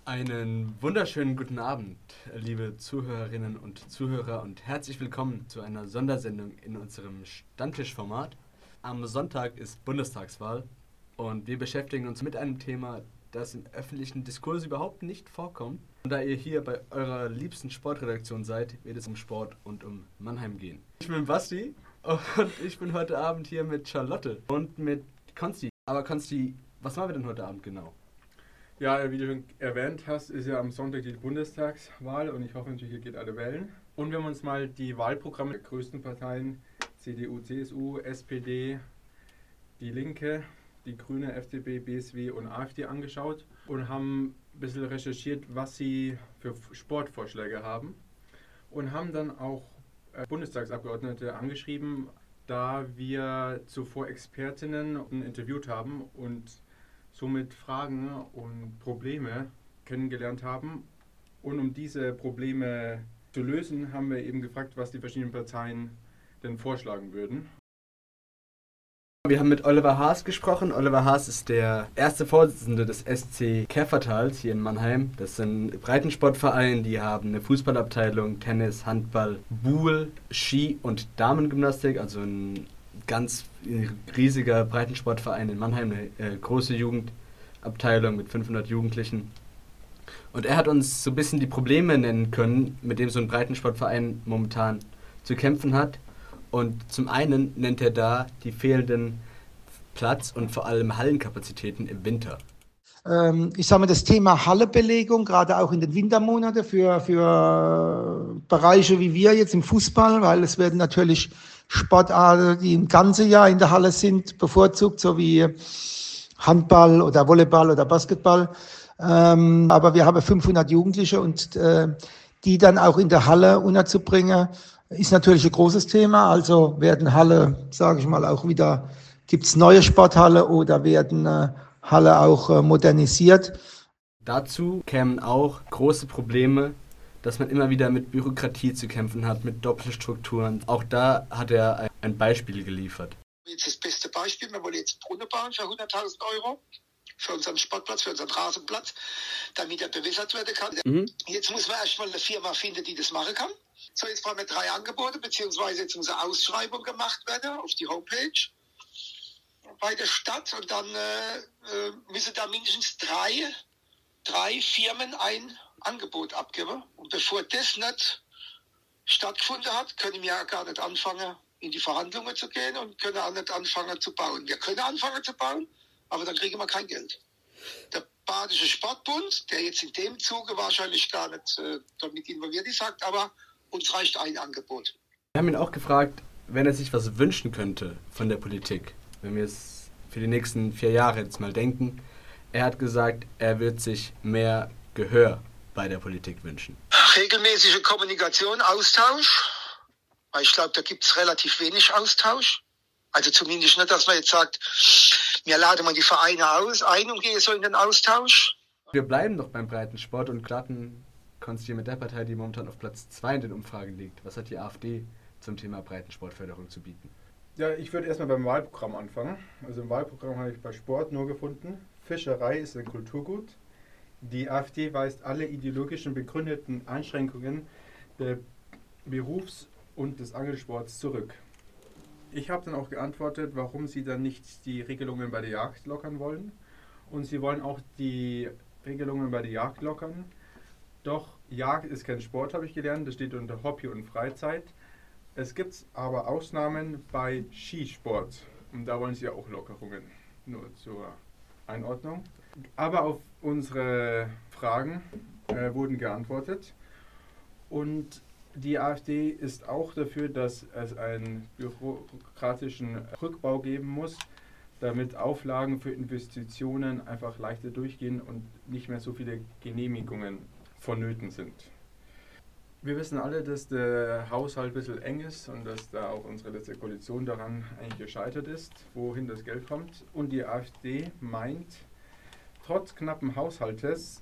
Einen wunderschönen guten Abend, liebe Zuhörerinnen und Zuhörer, und herzlich willkommen zu einer Sondersendung in unserem Stammtischformat. Am Sonntag ist Bundestagswahl und wir beschäftigen uns mit einem Thema, das im öffentlichen Diskurs überhaupt nicht vorkommt. Und da ihr hier bei eurer liebsten Sportredaktion seid, wird es um Sport und um Mannheim gehen. Ich bin Basti und ich bin heute Abend hier mit Charlotte und mit Konsti. Aber Konsti, was machen wir denn heute Abend genau? Ja, wie du schon erwähnt hast, ist ja am Sonntag die Bundestagswahl und ich hoffe natürlich, hier geht alle Wellen. Und wir haben uns mal die Wahlprogramme der größten Parteien, CDU, CSU, SPD, die Linke, die Grüne, FDP, BSW und AfD angeschaut und haben ein bisschen recherchiert, was sie für Sportvorschläge haben. Und haben dann auch Bundestagsabgeordnete angeschrieben, da wir zuvor Expertinnen interviewt haben und somit Fragen und Probleme kennengelernt haben. Und um diese Probleme zu lösen, haben wir eben gefragt, was die verschiedenen Parteien denn vorschlagen würden. Wir haben mit Oliver Haas gesprochen. Oliver Haas ist der erste Vorsitzende des SC Käfertals hier in Mannheim. Das ist ein Breitensportverein, die haben eine Fußballabteilung, Tennis, Handball, Buhl, Ski und Damengymnastik, also ein ganz riesiger Breitensportverein in Mannheim, eine große Jugendabteilung mit 500 Jugendlichen. Und er hat uns so ein bisschen die Probleme nennen können, mit dem so ein Breitensportverein momentan zu kämpfen hat. Und zum einen nennt er da die fehlenden Platz- und vor allem Hallenkapazitäten im Winter. Ich sage mal, das Thema Hallebelegung, gerade auch in den Wintermonaten für Bereiche wie wir jetzt im Fußball, weil es werden natürlich Sportarten, die im ganzen Jahr in der Halle sind, bevorzugt, so wie Handball oder Volleyball oder Basketball. Aber wir haben 500 Jugendliche und die dann auch in der Halle unterzubringen, ist natürlich ein großes Thema. Also werden Halle, sage ich mal, auch wieder, gibt es neue Sporthalle oder werden Halle auch modernisiert. Dazu kämen auch große Probleme, dass man immer wieder mit Bürokratie zu kämpfen hat, mit Doppelstrukturen. Auch da hat er ein Beispiel geliefert. Jetzt das beste Beispiel, wir wollen jetzt einen Brunnen bauen für 100.000 Euro für unseren Sportplatz, für unseren Rasenplatz, damit er bewässert werden kann. Jetzt muss man erstmal eine Firma finden, die das machen kann. So, jetzt brauchen wir 3 Angebote, beziehungsweise jetzt muss eine Ausschreibung gemacht werden auf die Homepage bei der Stadt und dann müssen da mindestens drei Firmen ein Angebot abgeben. Und bevor das nicht stattgefunden hat, können wir ja gar nicht anfangen, in die Verhandlungen zu gehen und können auch nicht anfangen zu bauen. Wir können anfangen zu bauen, aber dann kriegen wir kein Geld. Der Badische Sportbund, der jetzt in dem Zuge wahrscheinlich gar nicht damit involviert ist, sagt aber, uns reicht ein Angebot. Wir haben ihn auch gefragt, wenn er sich was wünschen könnte von der Politik, wenn wir es für die nächsten 4 Jahre jetzt mal denken. Er hat gesagt, er wird sich mehr Gehör bei der Politik wünschen. Regelmäßige Kommunikation, Austausch. Weil ich glaube, da gibt es relativ wenig Austausch. Also zumindest nicht, dass man jetzt sagt, wir laden mal die Vereine ein und gehen so in den Austausch. Wir bleiben noch beim Breitensport und starten Konsti mit der Partei, die momentan auf Platz 2 in den Umfragen liegt. Was hat die AfD zum Thema Breitensportförderung zu bieten? Ja, ich würde erstmal beim Wahlprogramm anfangen. Also im Wahlprogramm habe ich bei Sport nur gefunden, Fischerei ist ein Kulturgut. Die AfD weist alle ideologischen begründeten Einschränkungen der Berufs- und des Angelsports zurück. Ich habe dann auch geantwortet, warum sie dann nicht die Regelungen bei der Jagd lockern wollen. Und sie wollen auch die Regelungen bei der Jagd lockern. Doch Jagd ist kein Sport, habe ich gelernt. Das steht unter Hobby und Freizeit. Es gibt aber Ausnahmen bei Skisport. Und da wollen sie auch Lockerungen. Nur zur Einordnung. Aber auf unsere Fragen wurden geantwortet. Und die AfD ist auch dafür, dass es einen bürokratischen Rückbau geben muss, damit Auflagen für Investitionen einfach leichter durchgehen und nicht mehr so viele Genehmigungen vonnöten sind. Wir wissen alle, dass der Haushalt ein bisschen eng ist und dass da auch unsere letzte Koalition daran eigentlich gescheitert ist, wohin das Geld kommt. Und die AfD meint, trotz knappen Haushaltes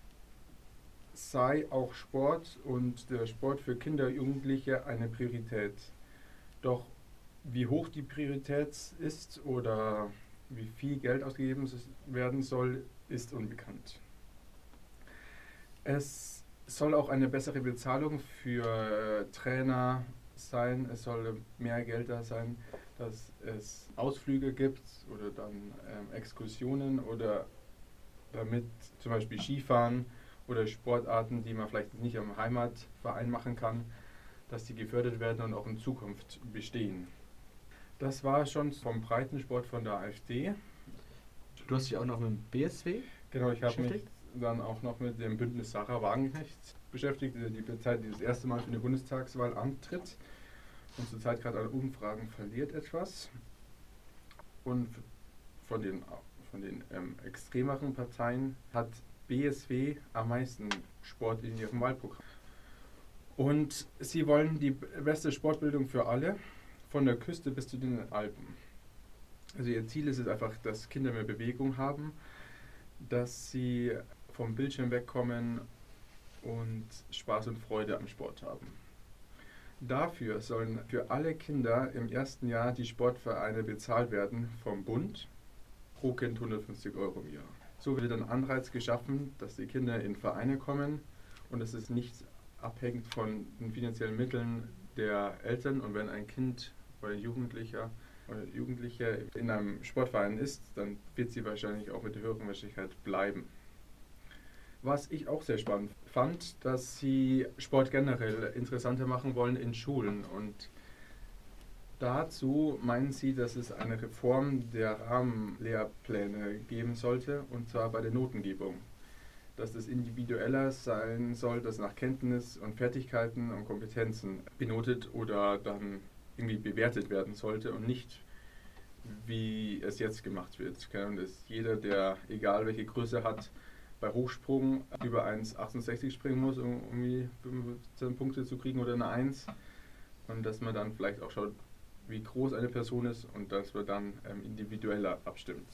sei auch Sport und der Sport für Kinder und Jugendliche eine Priorität. Doch wie hoch die Priorität ist oder wie viel Geld ausgegeben werden soll, ist unbekannt. Es soll auch eine bessere Bezahlung für Trainer sein. Es soll mehr Geld da sein, dass es Ausflüge gibt oder dann Exkursionen oder damit zum Beispiel Skifahren oder Sportarten, die man vielleicht nicht am Heimatverein machen kann, dass die gefördert werden und auch in Zukunft bestehen. Das war schon vom Breitensport von der AfD. Du hast dich auch noch mit dem BSW Genau, ich habe mich dann auch noch mit dem Bündnis Sarah Wagenknecht beschäftigt, die Partei, die das erste Mal für eine Bundestagswahl antritt und zurzeit gerade an Umfragen verliert etwas. Und von den extremeren Parteien hat BSW am meisten Sport in ihrem Wahlprogramm. Und sie wollen die beste Sportbildung für alle, von der Küste bis zu den Alpen. Also ihr Ziel ist es einfach, dass Kinder mehr Bewegung haben, dass sie vom Bildschirm wegkommen und Spaß und Freude am Sport haben. Dafür sollen für alle Kinder im ersten Jahr die Sportvereine bezahlt werden vom Bund, pro Kind 150 € im Jahr. So wird ein Anreiz geschaffen, dass die Kinder in Vereine kommen und es ist nicht abhängig von den finanziellen Mitteln der Eltern. Und wenn ein Kind oder ein Jugendlicher oder Jugendliche in einem Sportverein ist, dann wird sie wahrscheinlich auch mit der höheren Wahrscheinlichkeit bleiben. Was ich auch sehr spannend fand, dass sie Sport generell interessanter machen wollen in Schulen. Und dazu meinen sie, dass es eine Reform der Rahmenlehrpläne geben sollte, und zwar bei der Notengebung. Dass das individueller sein soll, dass nach Kenntnis und Fertigkeiten und Kompetenzen benotet oder dann irgendwie bewertet werden sollte und nicht, wie es jetzt gemacht wird. Und dass jeder, der egal welche Größe hat, bei Hochsprung über 1,68 springen muss, um irgendwie 15 Punkte zu kriegen oder eine 1. Und dass man dann vielleicht auch schaut, wie groß eine Person ist und dass man dann individueller abstimmt.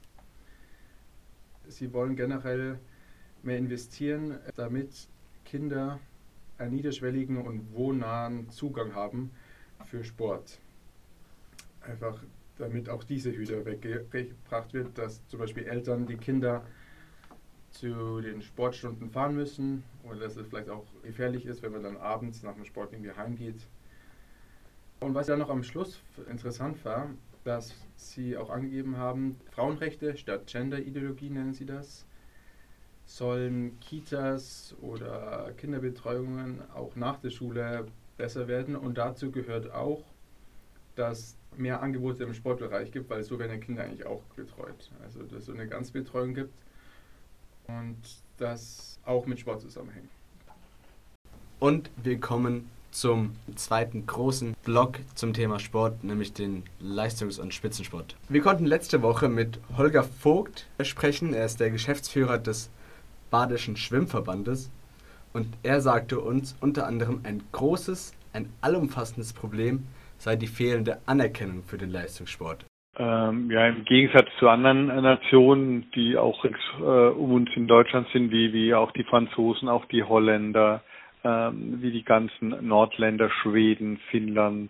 Sie wollen generell mehr investieren, damit Kinder einen niederschwelligen und wohnnahen Zugang haben für Sport. Einfach damit auch diese Hürde weggebracht wird, dass zum Beispiel Eltern die Kinder zu den Sportstunden fahren müssen oder dass es vielleicht auch gefährlich ist, wenn man dann abends nach dem Sport irgendwie heimgeht. Und was ja noch am Schluss interessant war, dass sie auch angegeben haben, Frauenrechte statt Gender-Ideologie nennen sie das, sollen Kitas oder Kinderbetreuungen auch nach der Schule besser werden. Und dazu gehört auch, dass mehr Angebote im Sportbereich gibt, weil so werden Kinder eigentlich auch betreut. Also dass es so eine Ganzbetreuung gibt und das auch mit Sport zusammenhängt. Und wir kommen zum zweiten großen Block zum Thema Sport, nämlich den Leistungs- und Spitzensport. Wir konnten letzte Woche mit Holger Vogt sprechen. Er ist der Geschäftsführer des Badischen Schwimmverbandes und er sagte uns unter anderem, ein allumfassendes Problem sei die fehlende Anerkennung für den Leistungssport. Im Gegensatz zu anderen Nationen, die auch um uns in Deutschland sind, wie auch die Franzosen, auch die Holländer, wie die ganzen Nordländer, Schweden, Finnland,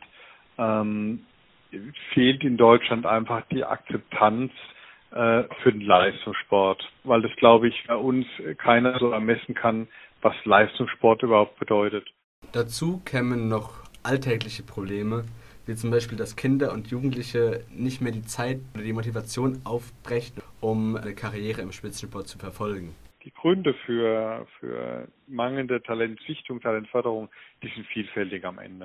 fehlt in Deutschland einfach die Akzeptanz für den Leistungssport, weil das, glaube ich, bei uns keiner so ermessen kann, was Leistungssport überhaupt bedeutet. Dazu kämen noch alltägliche Probleme, wie zum Beispiel, dass Kinder und Jugendliche nicht mehr die Zeit oder die Motivation aufbrechen, um eine Karriere im Spitzensport zu verfolgen. Die Gründe für mangelnde Talentsichtung, Talentförderung, die sind vielfältig am Ende.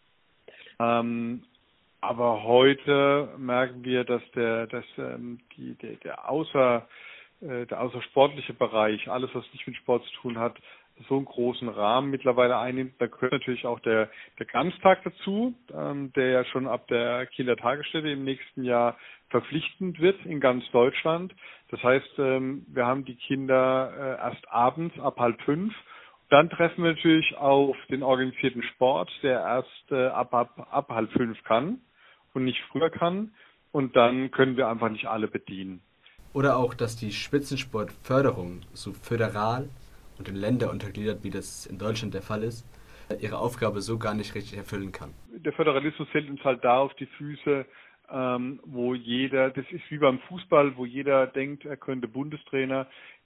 Aber heute merken wir, dass der außersportliche Bereich, alles was nicht mit Sport zu tun hat, so einen großen Rahmen mittlerweile einnimmt. Da gehört natürlich auch der Ganztag dazu, der ja schon ab der Kindertagesstätte im nächsten Jahr verpflichtend wird in ganz Deutschland. Das heißt, wir haben die Kinder erst abends ab 4:30. Dann treffen wir natürlich auf den organisierten Sport, der erst ab 4:30 kann und nicht früher kann. Und dann können wir einfach nicht alle bedienen. Oder auch, dass die Spitzensportförderung so föderal und in Länder untergliedert, wie das in Deutschland der Fall ist, ihre Aufgabe so gar nicht richtig erfüllen kann. Der Föderalismus fällt uns halt da auf die Füße, wo jeder, das ist wie beim Fußball, wo jeder denkt, er könnte Bundestrainer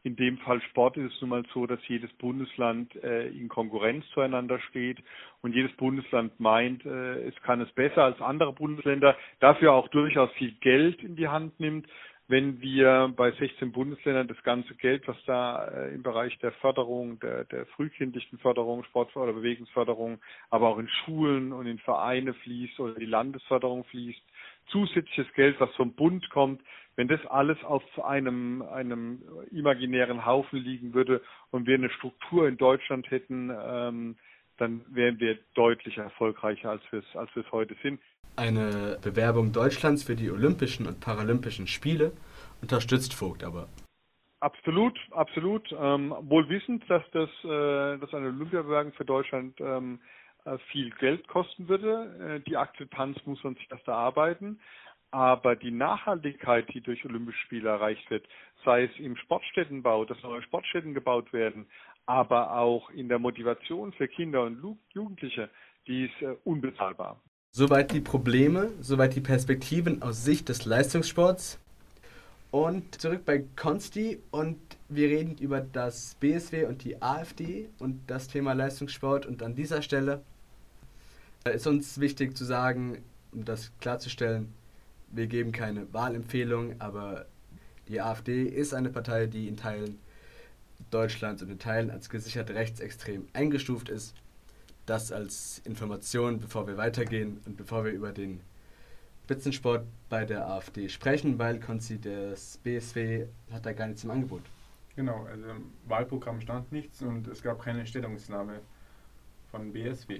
In dem Fall Sport ist es nun mal so, dass jedes Bundesland in Konkurrenz zueinander steht und jedes Bundesland meint, es kann es besser als andere Bundesländer, dafür auch durchaus viel Geld in die Hand nimmt. Wenn wir bei 16 Bundesländern das ganze Geld, was da im Bereich der Förderung, der frühkindlichen Förderung, Sport- oder Bewegungsförderung, aber auch in Schulen und in Vereine fließt oder die Landesförderung fließt, zusätzliches Geld, was vom Bund kommt, wenn das alles auf einem imaginären Haufen liegen würde und wir eine Struktur in Deutschland hätten, dann wären wir deutlich erfolgreicher, als wir es heute sind. Eine Bewerbung Deutschlands für die Olympischen und Paralympischen Spiele unterstützt Vogt aber. Absolut. Wohl wissend, dass eine Olympiabewerbung für Deutschland viel Geld kosten würde. Die Akzeptanz muss man sich erst erarbeiten. Aber die Nachhaltigkeit, die durch Olympische Spiele erreicht wird, sei es im Sportstättenbau, dass neue Sportstätten gebaut werden, aber auch in der Motivation für Kinder und Jugendliche, die ist unbezahlbar. Soweit die Probleme, soweit die Perspektiven aus Sicht des Leistungssports. Und zurück bei Konsti und wir reden über das BSW und die AfD und das Thema Leistungssport. Und an dieser Stelle ist uns wichtig zu sagen, um das klarzustellen, wir geben keine Wahlempfehlung, aber die AfD ist eine Partei, die in Teilen Deutschlands und in Teilen als gesichert rechtsextrem eingestuft ist. Das als Information, bevor wir weitergehen und bevor wir über den Spitzensport bei der AfD sprechen, weil Konzi, das BSW hat da gar nichts im Angebot. Genau, also im Wahlprogramm stand nichts und es gab keine Stellungnahme von BSW.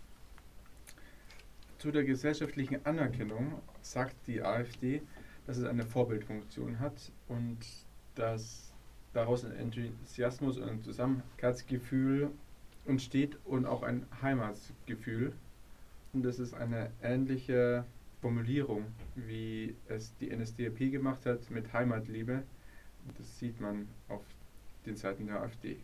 Zu der gesellschaftlichen Anerkennung sagt die AfD, dass es eine Vorbildfunktion hat und dass daraus ein Enthusiasmus und ein Zusammenhaltsgefühl entsteht und auch ein Heimatgefühl. Und das ist eine ähnliche Formulierung, wie es die NSDAP gemacht hat mit Heimatliebe. Das sieht man auf den Seiten der AfD.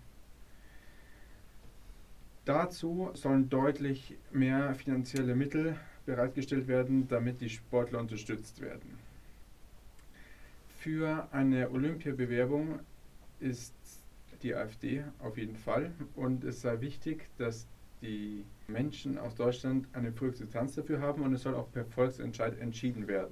Dazu sollen deutlich mehr finanzielle Mittel bereitgestellt werden, damit die Sportler unterstützt werden. Für eine Olympiabewerbung ist die AfD auf jeden Fall und es sei wichtig, dass die Menschen aus Deutschland eine Volksakzeptanz dafür haben und es soll auch per Volksentscheid entschieden werden.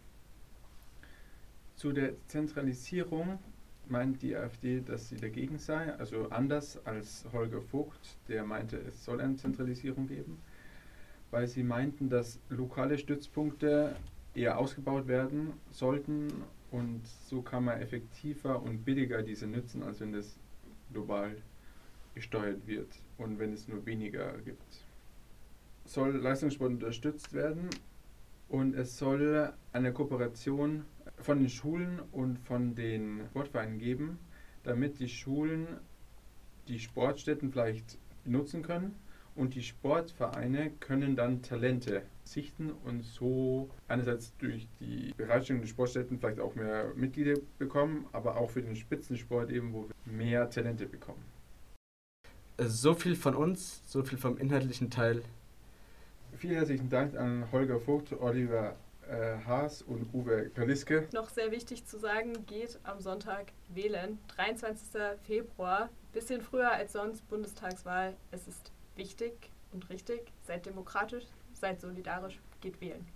Zu der Zentralisierung meint die AfD, dass sie dagegen sei, also anders als Holger Vogt, der meinte, es soll eine Zentralisierung geben, weil sie meinten, dass lokale Stützpunkte eher ausgebaut werden sollten und so kann man effektiver und billiger diese nutzen, als wenn das global gesteuert wird und wenn es nur weniger gibt. Soll Leistungssport unterstützt werden und es soll eine Kooperation von den Schulen und von den Sportvereinen geben, damit die Schulen die Sportstätten vielleicht nutzen können und die Sportvereine können dann Talente sichten und so einerseits durch die Bereitstellung der Sportstätten vielleicht auch mehr Mitglieder bekommen, aber auch für den Spitzensport eben, wo wir mehr Talente bekommen. So viel von uns, so viel vom inhaltlichen Teil. Vielen herzlichen Dank an Holger Vogt, Oliver Haas und Uwe Kaliske. Noch sehr wichtig zu sagen, geht am Sonntag wählen, 23. Februar, bisschen früher als sonst, Bundestagswahl. Es ist wichtig und richtig, seid demokratisch, seid solidarisch, geht wählen.